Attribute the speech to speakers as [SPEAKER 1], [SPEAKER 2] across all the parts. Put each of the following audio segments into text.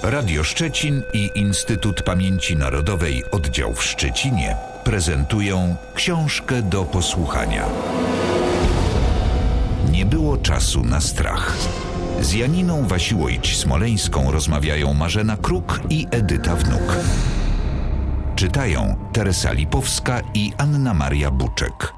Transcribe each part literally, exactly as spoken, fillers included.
[SPEAKER 1] Radio Szczecin i Instytut Pamięci Narodowej Oddział w Szczecinie prezentują książkę do posłuchania. Nie było czasu na strach. Z Janiną Wasiłojć-Smoleńską rozmawiają Marzena Kruk i Edyta Wnuk. Czytają Teresa Lipowska i Anna Maria Buczek.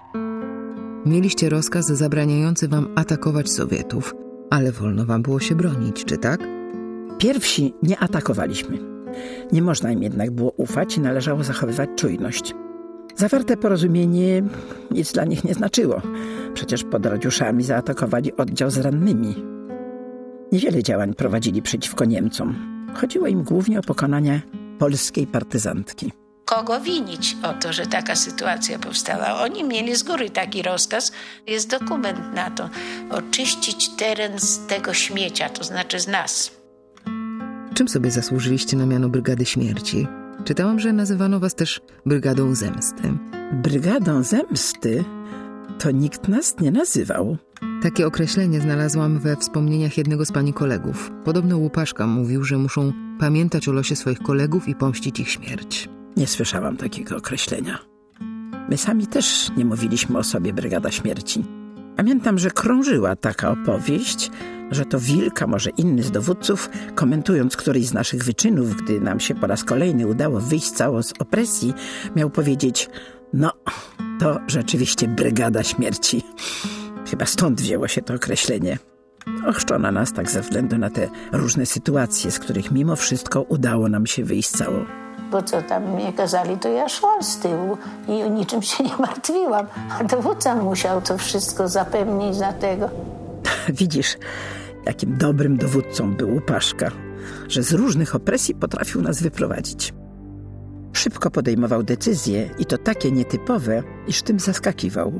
[SPEAKER 2] Mieliście rozkaz zabraniający wam atakować Sowietów, ale wolno wam było się bronić, czy tak?
[SPEAKER 3] Pierwsi nie atakowaliśmy. Nie można im jednak było ufać i należało zachowywać czujność. Zawarte porozumienie nic dla nich nie znaczyło. Przecież pod Radziuszami zaatakowali oddział z rannymi. Niewiele działań prowadzili przeciwko Niemcom. Chodziło im głównie o pokonanie polskiej partyzantki.
[SPEAKER 4] Kogo winić o to, że taka sytuacja powstała? Oni mieli z góry taki rozkaz. Jest dokument na to. Oczyścić teren z tego śmiecia, to znaczy z nas.
[SPEAKER 2] Czym sobie zasłużyliście na miano Brygady Śmierci? Czytałam, że nazywano was też Brygadą Zemsty.
[SPEAKER 3] Brygadą Zemsty? To nikt nas nie nazywał.
[SPEAKER 2] Takie określenie znalazłam we wspomnieniach jednego z pani kolegów. Podobno Łupaszka mówił, że muszą pamiętać o losie swoich kolegów i pomścić ich śmierć.
[SPEAKER 3] Nie słyszałam takiego określenia. My sami też nie mówiliśmy o sobie Brygada Śmierci. Pamiętam, że krążyła taka opowieść, że to Wilk, a może inny z dowódców, komentując któryś z naszych wyczynów, gdy nam się po raz kolejny udało wyjść cało z opresji, miał powiedzieć: no, to rzeczywiście Brygada Śmierci. Chyba stąd wzięło się to określenie. Ochrzczono nas tak ze względu na te różne sytuacje, z których mimo wszystko udało nam się wyjść cało.
[SPEAKER 4] Bo co tam mnie kazali, to ja szłam z tyłu i o niczym się nie martwiłam. A dowódca musiał to wszystko zapewnić za tego.
[SPEAKER 3] Widzisz, jakim dobrym dowódcą był Łupaszka, że z różnych opresji potrafił nas wyprowadzić. Szybko podejmował decyzje i to takie nietypowe, iż tym zaskakiwał.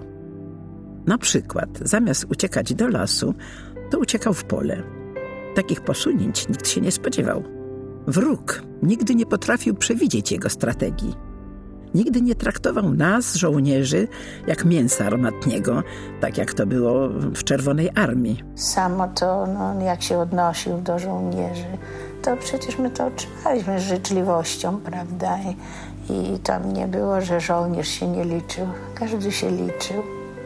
[SPEAKER 3] Na przykład, zamiast uciekać do lasu, to uciekał w pole. Takich posunięć nikt się nie spodziewał. Wróg nigdy nie potrafił przewidzieć jego strategii. Nigdy nie traktował nas, żołnierzy, jak mięsa armatniego, tak jak to było w Czerwonej Armii.
[SPEAKER 4] Samo to, no, jak się odnosił do żołnierzy, to przecież my to otrzymaliśmy z życzliwością, prawda? I, i tam nie było, że żołnierz się nie liczył. Każdy się liczył.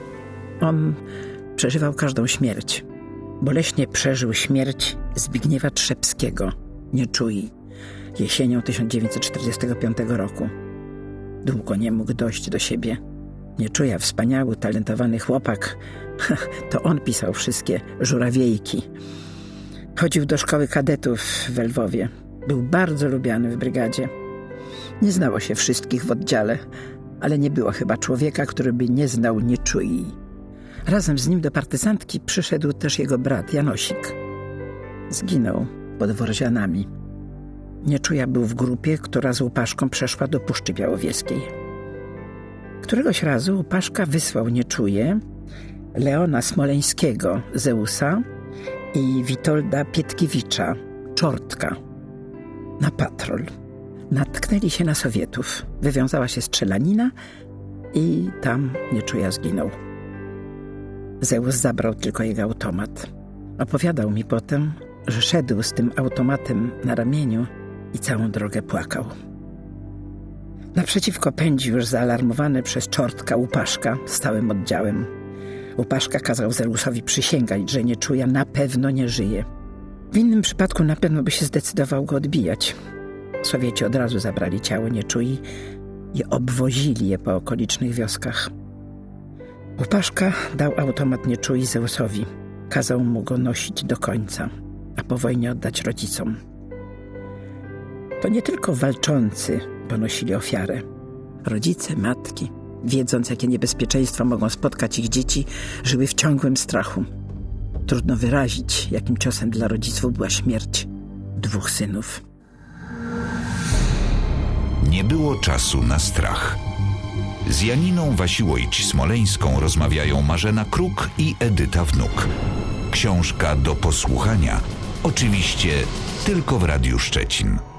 [SPEAKER 3] On przeżywał każdą śmierć. Boleśnie przeżył śmierć Zbigniewa Trzepskiego, Nieczui, jesienią tysiąc dziewięćset czterdziestego piątego roku. Długo nie mógł dojść do siebie. Nieczuja, wspaniały, talentowany chłopak. To on pisał wszystkie żurawiejki. Chodził do szkoły kadetów w Lwowie. Był bardzo lubiany w brygadzie. Nie znało się wszystkich w oddziale, ale nie było chyba człowieka, który by nie znał Nieczui. Razem z nim do partyzantki przyszedł też jego brat Janosik. Zginął pod Worzianami. Nieczuja był w grupie, która z Łupaszką przeszła do Puszczy Białowieskiej. Któregoś razu Łupaszka wysłał Nieczuję, Leona Smoleńskiego, Zeusa i Witolda Pietkiewicza, Czortka, na patrol. Natknęli się na Sowietów. Wywiązała się strzelanina i tam Nieczuja zginął. Zeus zabrał tylko jego automat. Opowiadał mi potem, że szedł z tym automatem na ramieniu i całą drogę płakał. Naprzeciwko pędził już zaalarmowany przez Czortka Łupaszka z całym oddziałem. Łupaszka kazał Zeusowi przysięgać, że Nieczuja na pewno nie żyje. W innym przypadku na pewno by się zdecydował go odbijać. Sowieci od razu zabrali ciało Nieczui i obwozili je po okolicznych wioskach. Łupaszka dał automat Nieczui Zeusowi. Kazał mu go nosić do końca, a po wojnie oddać rodzicom. To nie tylko walczący ponosili ofiarę. Rodzice, matki, wiedząc, jakie niebezpieczeństwa mogą spotkać ich dzieci, żyły w ciągłym strachu. Trudno wyrazić, jakim ciosem dla rodziców była śmierć dwóch synów.
[SPEAKER 1] Nie było czasu na strach. Z Janiną Wasiłojć-Smoleńską rozmawiają Marzena Kruk i Edyta Wnuk. Książka do posłuchania, oczywiście tylko w Radiu Szczecin.